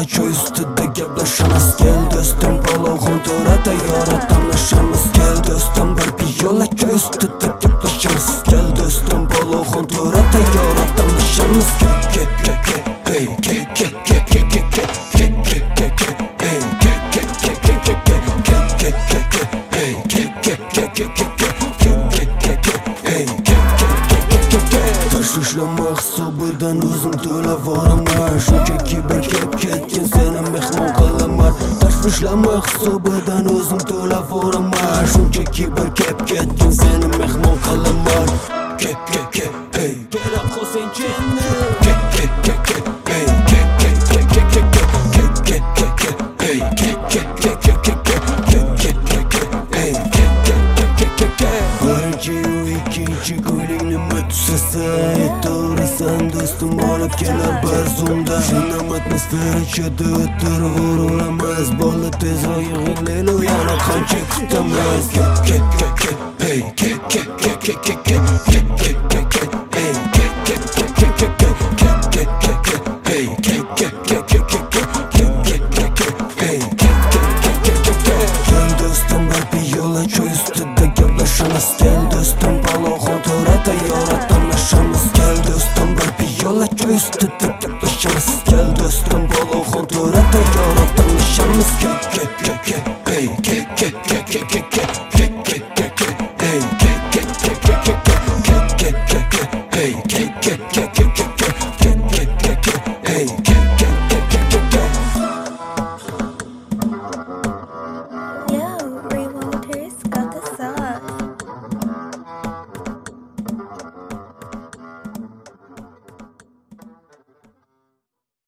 yo'la choy ustida gaplashamiz. Kel do'stim palovxon to'ra tayyora tanlashamiz. Kel do'stim bir piyola choy ustida gaplashamiz. Kel do'stim palovxon to'ra tayyora tanlashamiz. Hey Tashvishlama hisobidan o'zim to'lab olaman. Shunchaki bir kelib ketgan seni mehmon qilaman. Tashvishlama hisobidan o'zim to'lab olaman. Shunchaki bir kelib ketgan seni mehmon qilaman. Hey kerak qolsang chenni ikkinchi kunlik nima tusasa aytaversan do'stim olib kelar bir zumda. Shunam atmosfera ichida o'tirib o'rolamiz. Bola tezroq yig'layli yana qancha kutamiz. Kel do'stim palovxon to'ra tayyora tanlashamiz. Kel do'stim bir piyola choy ustida gaplashamiz. Kel do'stim palovxon to'ra tayyora tanlashamiz.